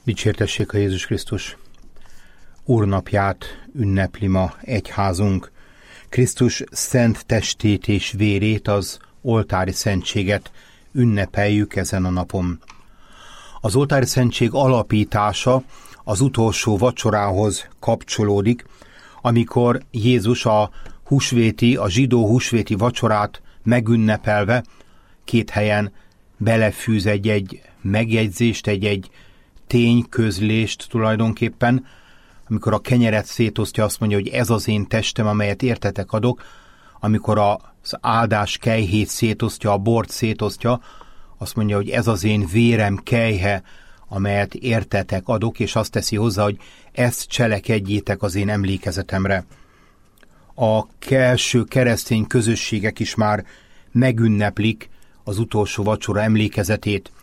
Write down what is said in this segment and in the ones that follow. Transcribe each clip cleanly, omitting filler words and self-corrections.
Dicsértessék a Jézus Krisztus! Úrnapját ünnepli ma egyházunk. Krisztus szent testét és vérét, az oltári szentséget ünnepeljük ezen a napon. Az oltári szentség alapítása az utolsó vacsorához kapcsolódik, amikor Jézus a zsidó húsvéti vacsorát megünnepelve két helyen belefűz egy megjegyzést, egy tényközlést tulajdonképpen, amikor a kenyeret szétosztja, azt mondja, hogy ez az én testem, amelyet értetek adok, amikor az áldás kejhét szétosztja, a bort szétosztja, azt mondja, hogy ez az én vérem kejhe, amelyet értetek adok, és azt teszi hozzá, hogy ezt cselekedjétek az én emlékezetemre. A első keresztény közösségek is már megünneplik az utolsó vacsora emlékezetét.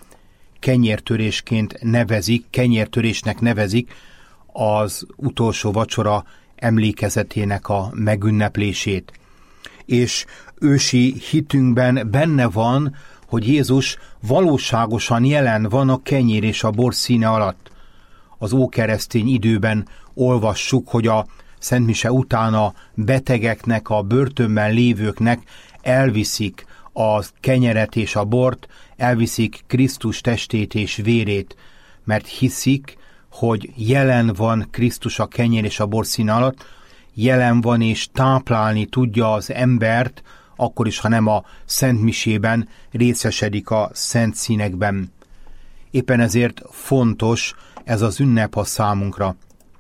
Kenyértörésnek nevezik az utolsó vacsora emlékezetének a megünneplését. És ősi hitünkben benne van, hogy Jézus valóságosan jelen van a kenyér és a bor színe alatt. Az ókeresztény időben olvassuk, hogy a szentmise után a betegeknek, a börtönben lévőknek elviszik a kenyeret és a bort, elviszik Krisztus testét és vérét, mert hiszik, hogy jelen van Krisztus a kenyér és a bor színe alatt, jelen van és táplálni tudja az embert, akkor is, ha nem a szentmisében részesedik a szent színekben. Éppen ezért fontos ez az ünnep a számunkra.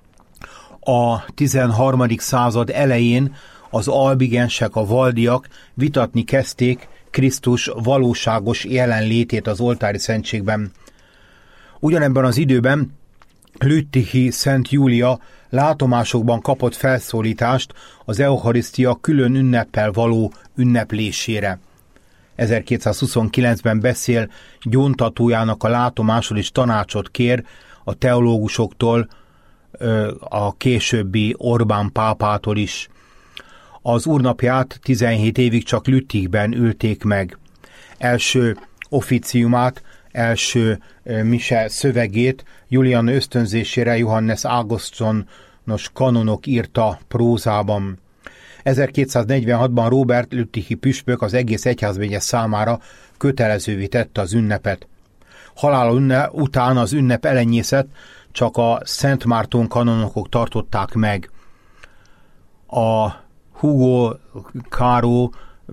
A 13. század elején az albigensek, a valdiak vitatni kezdték Krisztus valóságos jelenlétét az oltári szentségben. Ugyanebben az időben Lüttichi Szent Júlia látomásokban kapott felszólítást az eucharisztia külön ünneppel való ünneplésére. 1229-ben beszél gyóntatójának a látomásról, és tanácsot kér a teológusoktól, a későbbi Orbán pápától is. Az úrnapját 17 évig csak Lüttichben ülték meg. Első officiumát, első mise szövegét Julian ösztönzésére Johannes Augustonos kanonok írta prózában. 1246-ban Róbert lüttichi püspök az egész egyházmegye számára kötelezővé tette az ünnepet. Halála után az ünnep elenyészet csak a Szent Márton kanonokok tartották meg. A Hugo Caro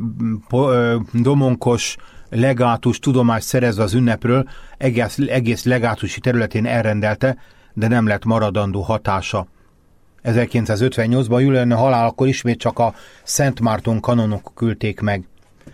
domonkos legátus tudomást szerezve az ünnepről egész legátusi területén elrendelte, de nem lett maradandó hatása. 1958-ban Julian halálakor ismét csak a Szent Márton kanonok küldték meg.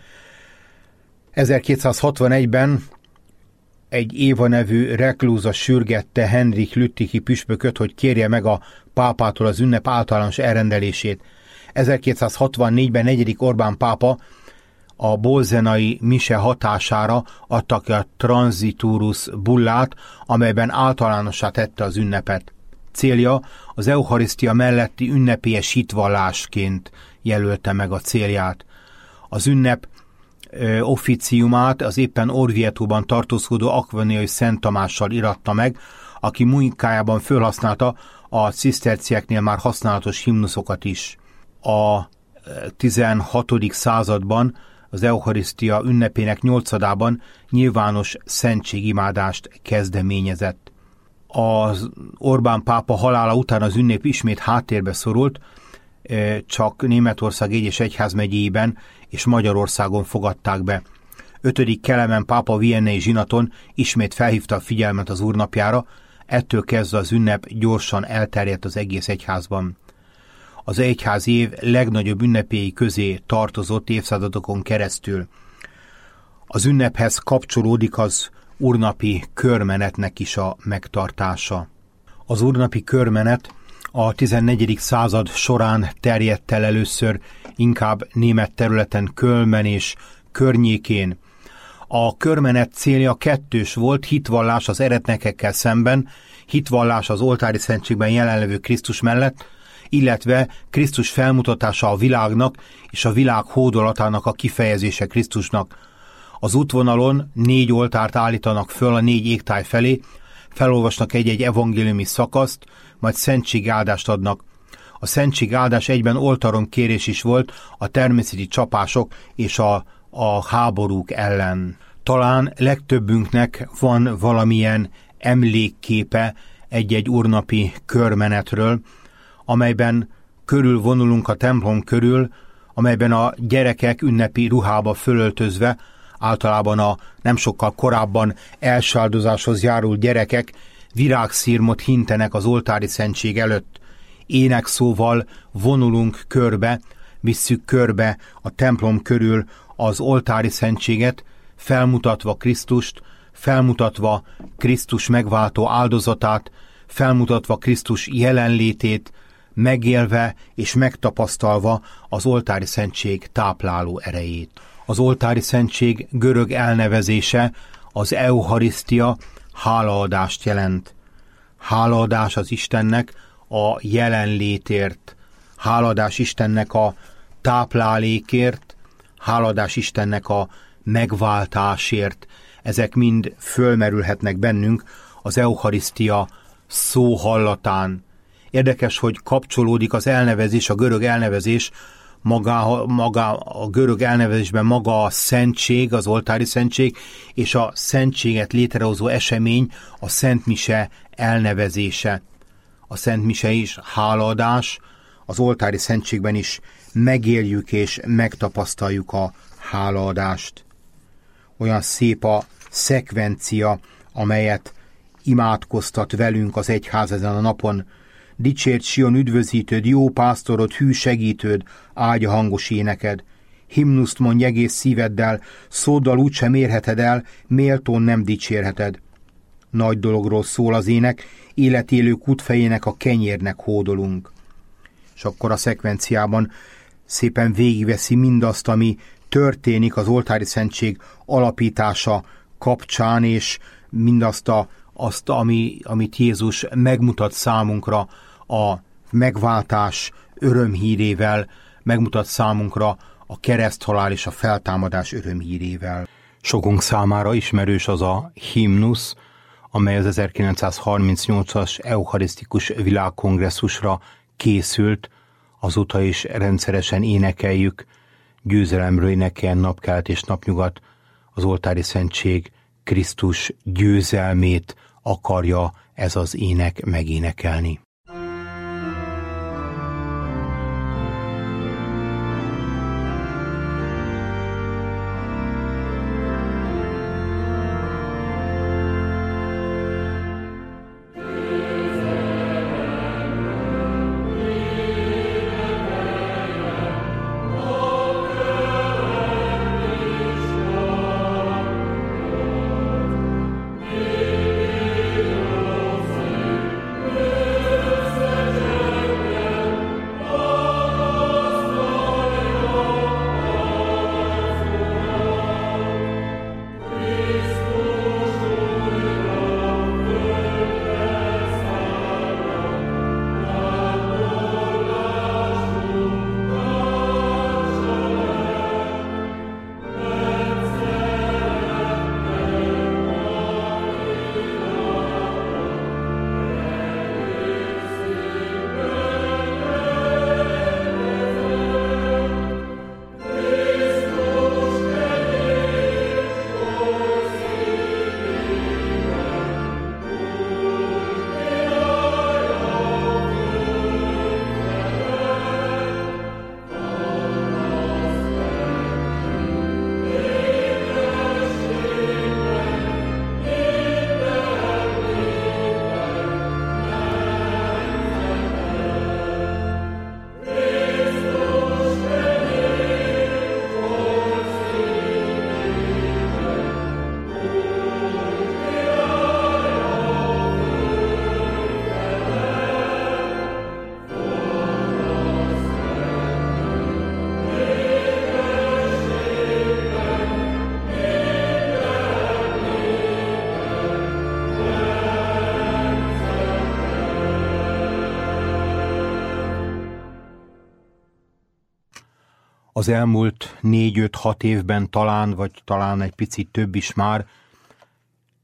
1261-ben egy Éva nevű reklúza sürgette Henrik lüttichi püspököt, hogy kérje meg a pápától az ünnep általános elrendelését. 1264-ben 4. Orbán pápa a bolzenai mise hatására adta ki a Transiturus bullát, amelyben általánossá tette az ünnepet. Célja az eucharisztia melletti ünnepélyes hitvallásként jelölte meg a célját. Az ünnep officiumát az éppen Orvietóban tartózkodó Aquaniai Szent Tamással iratta meg, aki munkájában fölhasználta a cisztercieknél már használatos himnuszokat is. A 16. században az eucharisztia ünnepének 8-adában nyilvános szentségimádást kezdeményezett. Az Orbán pápa halála után az ünnep ismét háttérbe szorult, csak Németország egyes egyházmegyéiben és Magyarországon fogadták be. 5. Kelemen pápa viennei zsinaton ismét felhívta a figyelmet az úrnapjára, ettől kezdve az ünnep gyorsan elterjedt az egész egyházban. Az egyházi év legnagyobb ünnepéi közé tartozott évszázadokon keresztül. Az ünnephez kapcsolódik az úrnapi körmenetnek is a megtartása. Az úrnapi körmenet a 14. század során terjedt el először inkább német területen, Kölnben és környékén. A körmenet célja kettős volt: hitvallás az eretnekekkel szemben, hitvallás az oltári szentségben jelenlevő Krisztus mellett, illetve Krisztus felmutatása a világnak és a világ hódolatának a kifejezése Krisztusnak. Az útvonalon 4 oltárt állítanak föl a 4 égtáj felé, felolvasnak egy-egy evangéliumi szakaszt, majd szentségáldást adnak. A szentségáldás egyben oltaronkérés is volt a természeti csapások és a háborúk ellen. Talán legtöbbünknek van valamilyen emlékképe egy-egy úrnapi körmenetről, amelyben körülvonulunk a templom körül, amelyben a gyerekek ünnepi ruhába fölöltözve, általában a nem sokkal korábban első áldozáshoz járult gyerekek virágszirmot hintenek az oltári szentség előtt. Énekszóval vonulunk körbe, visszük körbe a templom körül az oltári szentséget, felmutatva Krisztust, felmutatva Krisztus megváltó áldozatát, felmutatva Krisztus jelenlétét, megélve és megtapasztalva az oltári szentség tápláló erejét. Az oltári szentség görög elnevezése, az eucharisztia, hálaadást jelent. Hálaadás az Istennek a jelenlétért, hálaadás Istennek a táplálékért, hálaadás Istennek a megváltásért. Ezek mind fölmerülhetnek bennünk az eucharisztia szó hallatán. Érdekes, hogy kapcsolódik az elnevezés, a görög elnevezés, a görög elnevezésben maga a szentség, az oltári szentség, és a szentséget létrehozó esemény, a szentmise elnevezése. A szentmise is hálaadás, az oltári szentségben is megéljük és megtapasztaljuk a hálaadást. Olyan szép a szekvencia, amelyet imádkoztat velünk az egyház ezen a napon. Dicsért Sion üdvözítőd, jó pásztorod, hű segítőd, áldja hangos éneked. Himnuszt mondj egész szíveddel, szóddal úgysem érheted el, méltón nem dicsérheted. Nagy dologról szól az ének, életélő kútfejének a kenyérnek hódolunk. És akkor a szekvenciában szépen végigveszi mindazt, ami történik az oltári szentség alapítása kapcsán, és mindazt, amit Jézus megmutat számunkra a megváltás örömhírével, megmutat számunkra a kereszthalál és a feltámadás örömhírével. Sokunk számára ismerős az a himnusz, amely az 1938-as eucharisztikus világkongresszusra készült, azóta is rendszeresen énekeljük, győzelemről énekeljen napkelt és napnyugat, az oltári szentség Krisztus győzelmét akarja ez az ének megénekelni. Az elmúlt 4-5-6 évben talán egy picit több is már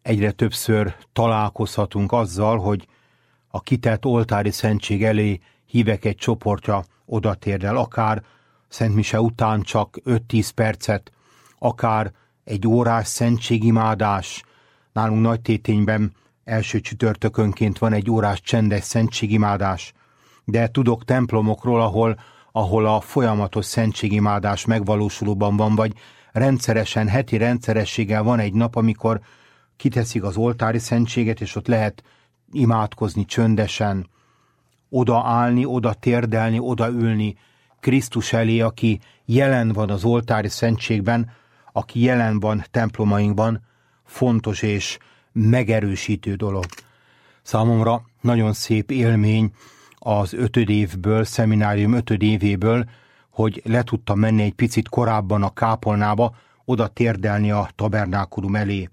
egyre többször találkozhatunk azzal, hogy a kitett oltári szentség elé hívek egy csoportja odatérdel, akár szentmise után csak 5-10 percet, akár egy órás szentségimádás. Nálunk Nagytétényben első csütörtökönként van egy órás csendes szentségimádás, de tudok templomokról, ahol a folyamatos szentségimádás megvalósulóban van, vagy rendszeresen, heti rendszerességgel van egy nap, amikor kiteszik az oltári szentséget, és ott lehet imádkozni csöndesen, odaállni, oda térdelni, odaülni Krisztus elé, aki jelen van az oltári szentségben, aki jelen van templomainkban, fontos és megerősítő dolog. Számomra nagyon szép élmény az 5. évből, szeminárium 5. évéből, hogy le tudtam menni egy picit korábban a kápolnába, oda térdelni a tabernákulum elé,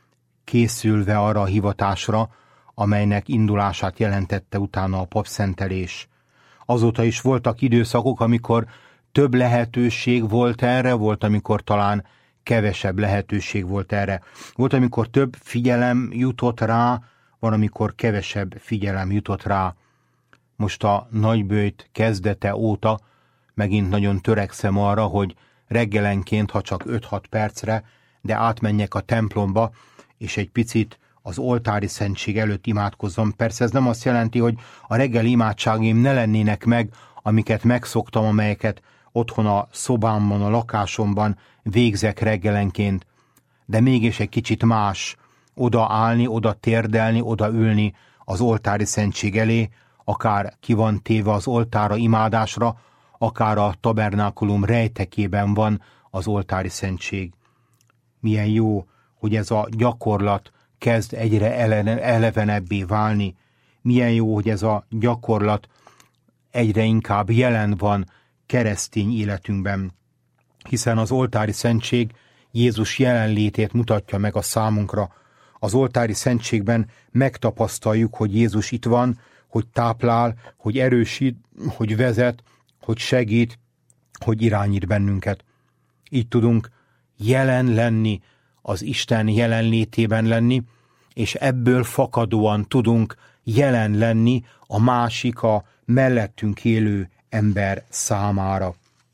készülve arra a hivatásra, amelynek indulását jelentette utána a papszentelés. Azóta is voltak időszakok, amikor több lehetőség volt erre, volt, amikor talán kevesebb lehetőség volt erre. Volt, amikor több figyelem jutott rá, van, amikor kevesebb figyelem jutott rá. Most a nagyböjt kezdete óta megint nagyon törekszem arra, hogy reggelenként, ha csak 5-6 percre, de átmenjek a templomba, és egy picit az oltári szentség előtt imádkozzam. Persze ez nem azt jelenti, hogy a reggeli imádságaim ne lennének meg, amiket megszoktam, amelyeket otthon a szobámban, a lakásomban végzek reggelenként, de mégis egy kicsit más oda állni, oda térdelni, oda ülni az oltári szentség elé, akár ki van téve az oltára imádásra, akár a tabernákulum rejtekében van az oltári szentség. Milyen jó, hogy ez a gyakorlat kezd egyre elevenebbé válni. Milyen jó, hogy ez a gyakorlat egyre inkább jelen van keresztény életünkben, hiszen az oltári szentség Jézus jelenlétét mutatja meg a számunkra. Az oltári szentségben megtapasztaljuk, hogy Jézus itt van, hogy táplál, hogy erősít, hogy vezet, hogy segít, hogy irányít bennünket. Így tudunk jelen lenni, az Isten jelenlétében lenni, és ebből fakadóan tudunk jelen lenni a másik, a mellettünk élő ember számára.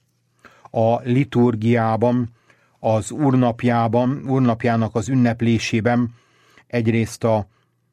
A liturgiában, az úrnapjának az ünneplésében egyrészt a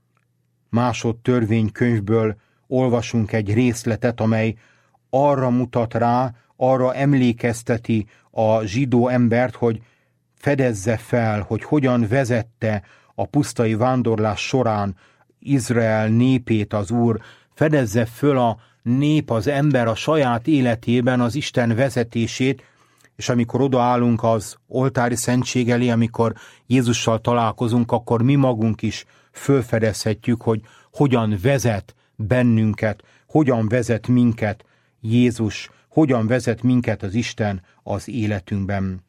másodtörvénykönyvből olvasunk egy részletet, amely arra mutat rá, arra emlékezteti a zsidó embert, hogy fedezze fel, hogy hogyan vezette a pusztai vándorlás során Izrael népét az Úr, fedezze föl a nép, az ember a saját életében az Isten vezetését, és amikor odaállunk az oltári szentség elé, amikor Jézussal találkozunk, akkor mi magunk is fölfedezhetjük, hogy hogyan vezet bennünket, hogyan vezet minket Jézus, hogyan vezet minket az Isten az életünkben.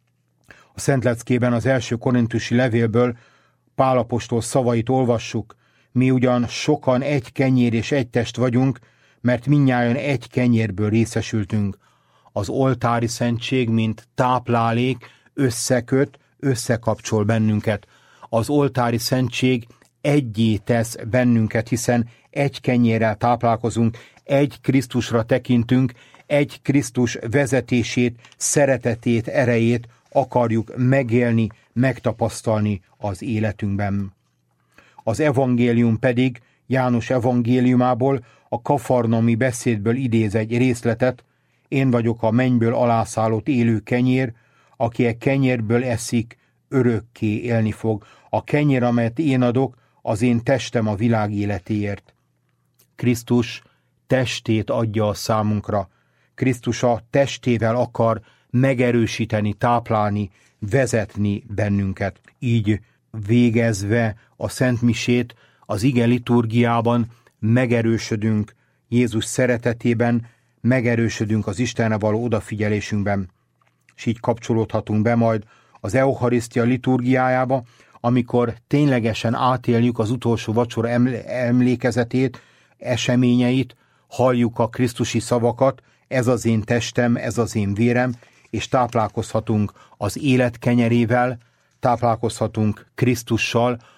A Szentleckében az első korintusi levélből Pál apostol szavait olvassuk: mi ugyan sokan egy kenyér és egy test vagyunk, mert mindnyájan egy kenyérből részesültünk. Az oltári szentség, mint táplálék, összeköt, összekapcsol bennünket. Az oltári szentség egyé tesz bennünket, hiszen egy kenyérrel táplálkozunk, egy Krisztusra tekintünk, egy Krisztus vezetését, szeretetét, erejét akarjuk megélni, megtapasztalni az életünkben. Az evangélium pedig János evangéliumából, a kafarnaumi beszédből idéz egy részletet: én vagyok a mennyből alászállott élő kenyér, aki e kenyérből eszik, örökké élni fog. A kenyér, amelyet én adok, az én testem a világ életéért. Krisztus testét adja a számunkra. Krisztus a testével akar megerősíteni, táplálni, vezetni bennünket. Így végezve a szentmisét, az ige liturgiában megerősödünk Jézus szeretetében, megerősödünk az Istenre való odafigyelésünkben, és így kapcsolódhatunk be majd az eucharisztia liturgiájába, amikor ténylegesen átéljük az utolsó vacsora emlékezetét, eseményeit, halljuk a krisztusi szavakat: ez az én testem, ez az én vérem, és táplálkozhatunk az élet kenyerével, táplálkozhatunk Krisztussal,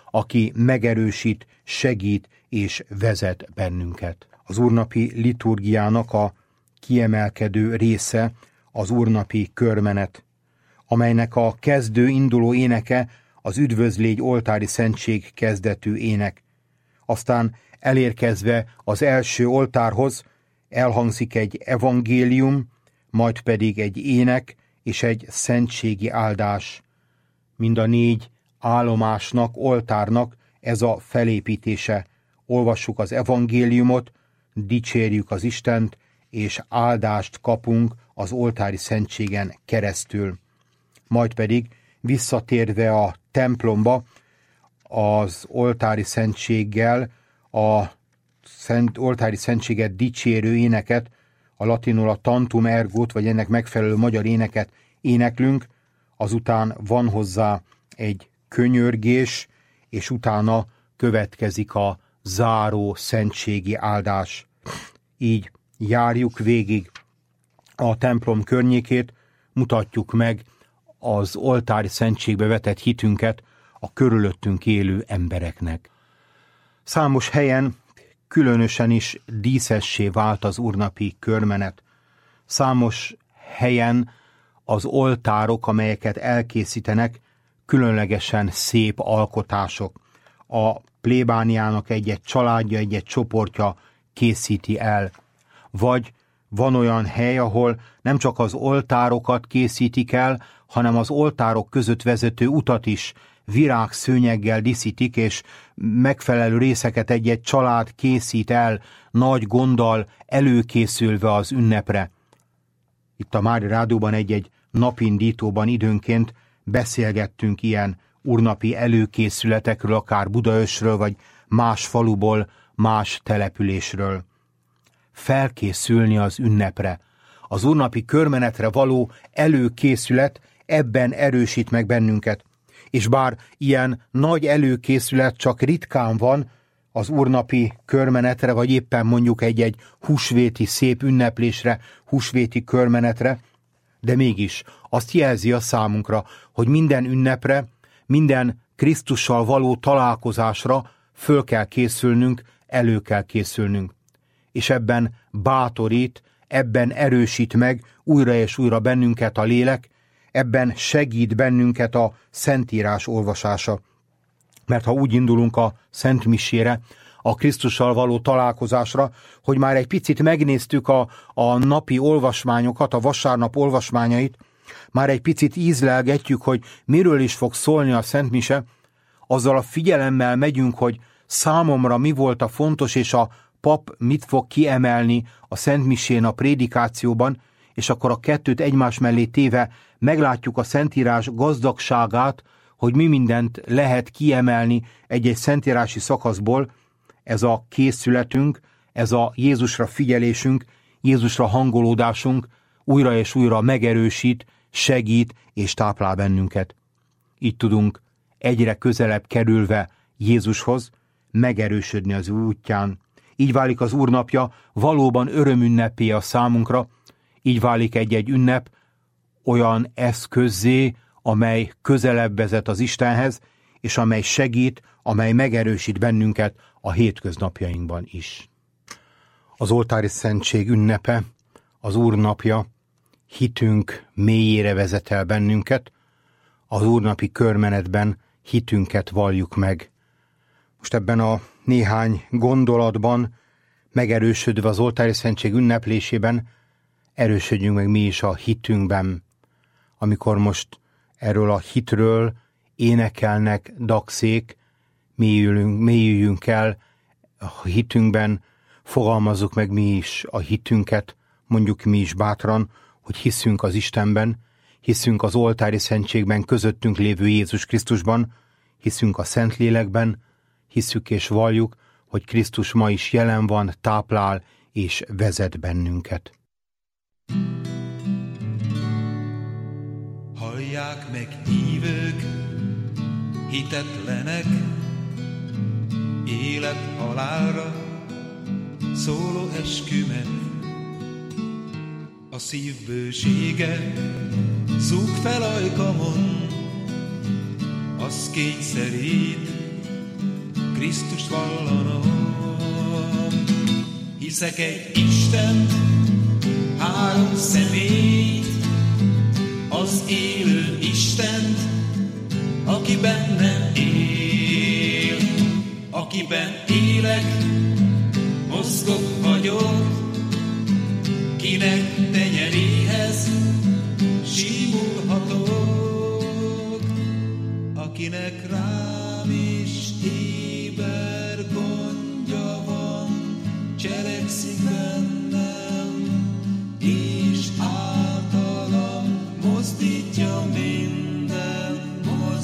aki megerősít, segít és vezet bennünket. Az úrnapi liturgiának a kiemelkedő része az úrnapi körmenet, amelynek a kezdő induló éneke az Üdvözlégy oltári szentség kezdetű ének. Aztán elérkezve az első oltárhoz elhangzik egy evangélium, majd pedig egy ének és egy szentségi áldás. Mind a 4 állomásnak, oltárnak ez a felépítése. Olvassuk az evangéliumot, dicsérjük az Istent, és áldást kapunk az oltári szentségen keresztül. Majd pedig visszatérve a templomba, az oltári szentséggel, oltári szentséget dicsérő éneket, a latinul a Tantum Ergot, vagy ennek megfelelő magyar éneket éneklünk, azután van hozzá egy könyörgés, és utána következik a záró szentségi áldás. Így járjuk végig a templom környékét, mutatjuk meg az oltári szentségbe vetett hitünket a körülöttünk élő embereknek. Számos helyen különösen is díszessé vált az úrnapi körmenet. Számos helyen az oltárok, amelyeket elkészítenek, különlegesen szép alkotások. A plébániának egy-egy családja, egy-egy csoportja készíti el. Vagy van olyan hely, ahol nem csak az oltárokat készítik el, hanem az oltárok között vezető utat is virágszőnyeggel díszítik, és megfelelő részeket egy-egy család készít el, nagy gonddal előkészülve az ünnepre. Itt a Mária Rádióban egy-egy napindítóban időnként beszélgettünk ilyen úrnapi előkészületekről, akár Budaörsről, vagy más faluból, más településről. Felkészülni az ünnepre. Az úrnapi körmenetre való előkészület ebben erősít meg bennünket. És bár ilyen nagy előkészület csak ritkán van az úrnapi körmenetre, vagy éppen mondjuk egy-egy húsvéti szép ünneplésre, húsvéti körmenetre, de mégis azt jelzi a számunkra, hogy minden ünnepre, minden Krisztussal való találkozásra föl kell készülnünk, elő kell készülnünk. És ebben bátorít, ebben erősít meg újra és újra bennünket a lélek, ebben segít bennünket a Szentírás olvasása. Mert ha úgy indulunk a Szent Misére, a Krisztussal való találkozásra, hogy már egy picit megnéztük a napi olvasmányokat, a vasárnap olvasmányait, már egy picit ízlelgetjük, hogy miről is fog szólni a Szent Mise, azzal a figyelemmel megyünk, hogy számomra mi volt a fontos, és a pap mit fog kiemelni a Szent Misén, a prédikációban, és akkor a kettőt egymás mellé téve meglátjuk a Szentírás gazdagságát, hogy mi mindent lehet kiemelni egy-egy szentírási szakaszból. Ez a készületünk, ez a Jézusra figyelésünk, Jézusra hangolódásunk újra és újra megerősít, segít és táplál bennünket. Így tudunk egyre közelebb kerülve Jézushoz megerősödni az útján. Így válik az Úrnapja valóban örömünnepé a számunkra, így válik egy-egy ünnep olyan eszközzé, amely közelebb vezet az Istenhez, és amely segít, amely megerősít bennünket a hétköznapjainkban is. Az oltári szentség ünnepe, az Úrnapja hitünk mélyére vezet el bennünket, az úrnapi körmenetben hitünket valljuk meg. Most ebben a néhány gondolatban, megerősödve az oltári szentség ünneplésében, erősödjünk meg mi is a hitünkben. Amikor most erről a hitről énekelnek dagszék, mélyüljünk el a hitünkben, fogalmazzuk meg mi is a hitünket, mondjuk mi is bátran, hogy hiszünk az Istenben, hiszünk az oltári szentségben közöttünk lévő Jézus Krisztusban, hiszünk a Szentlélekben, hiszük és valljuk, hogy Krisztus ma is jelen van, táplál és vezet bennünket. Hallják meg hívők, hitetlenek, élet-halálra szóló eskümet. A szív bősége zúg fel ajkamon, az kényszerít Krisztust vallanom. Hiszek egy Istent, három személyt, az élő Istent, aki bennem él, akiben élek, mozgok, vagyok, kinek tenyeréhez simulhatok, akinek rám is éber gondja van, cselekszik bennem, és általam mozdítja minden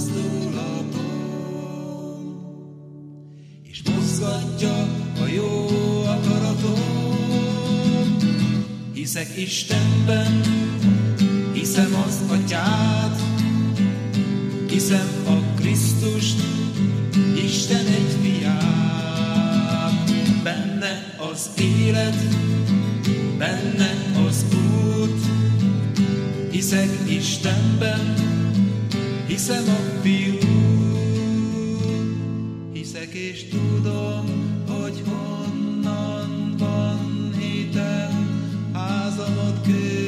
mozdulatom, és mozgatja a jó akaratom. Hiszek Istenben, hiszem az Atyát, hiszem a Krisztust, Isten egy fiát. Benne az élet, benne az út, hiszek Istenben, hiszem a Fiút. Hiszek és tudom, hogy honnan van hitem, házamat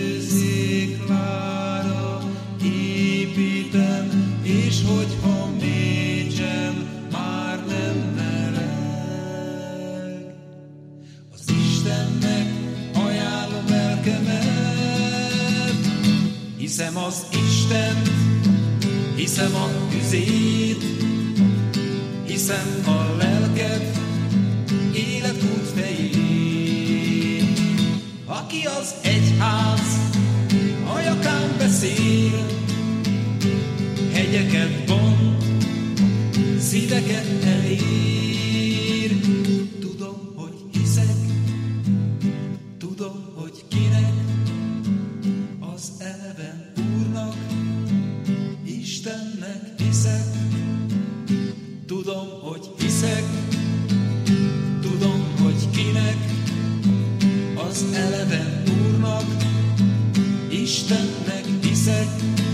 kősziklára építem, és hogyha mégsem, már nem meleg. Az Istennek ajánlom lelkemet, hiszem az Istent, hiszem a tüzét, hiszem a lelket, életút fejét. Aki az egyház ajakán beszél, hegyeket von, szíveket elér. Tudom, hogy hiszek, tudom, hogy kinek, az eleven Úrnak, Istennek hiszek. Tudom, hogy hiszek, tudom, hogy kinek, az eleven Úrnak, Istennek hiszek.